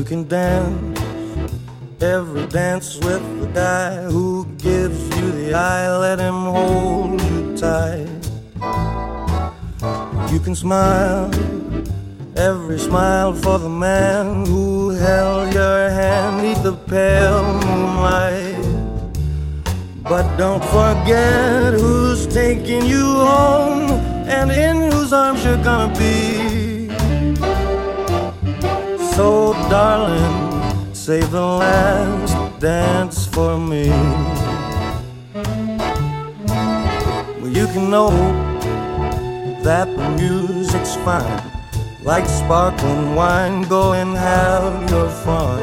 can dance every dance with the guy who gives you the eye. Let him hold you tight. You can smile every smile for the man who held your hand neath the pale moonlight. But don't forget who's taking you home and in whose arms you're gonna be. So darling, save the last dance for me. Well, you can know that the music's fine, like sparkling wine. Go and have your fun,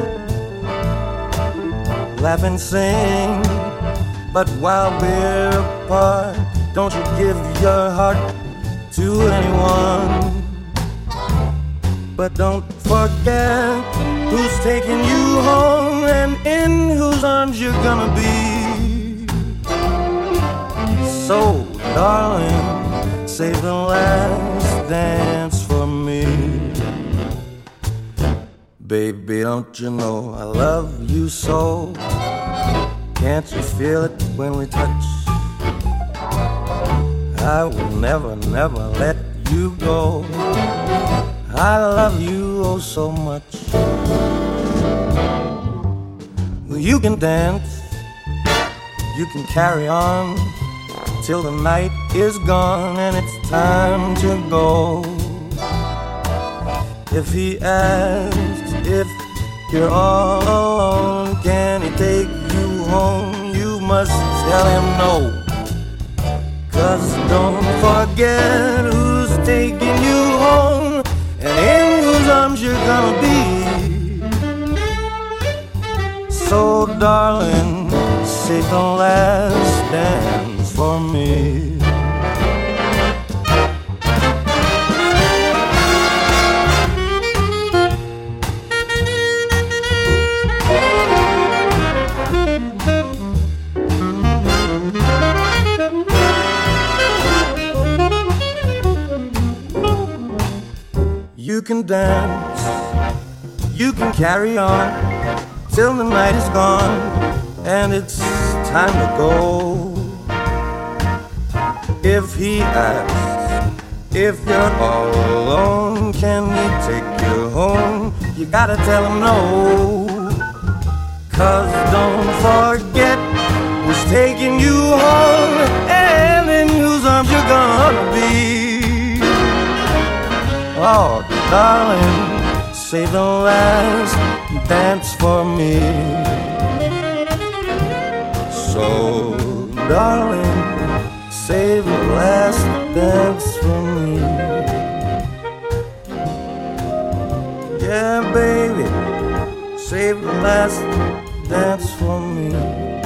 laugh and sing. But while we're apart, don't you give your heart to anyone. But don't forget who's taking you home and in whose arms you're gonna be. So, darling, save the last dance for me. Baby, don't you know I love you so? Can't you feel it when we touch? I will never, never let you go. I love you oh so much. Well, you can dance, you can carry on till the night is gone and it's time to go. If he asks if you're all alone, can he take you home? You must tell him no. 'Cause don't forget who's taking you home and in whose arms you're gonna be. So darling, save the last dance for me. You can dance, you can carry on till the night is gone and it's time to go. If he asks if you're all alone, can he take you home? You gotta tell him no. 'Cause don't forget who's taking you home and in whose arms you're gonna be. Oh, darling, save the last dance for me. So, darling, save the last dance for me. Yeah, baby, save the last dance for me.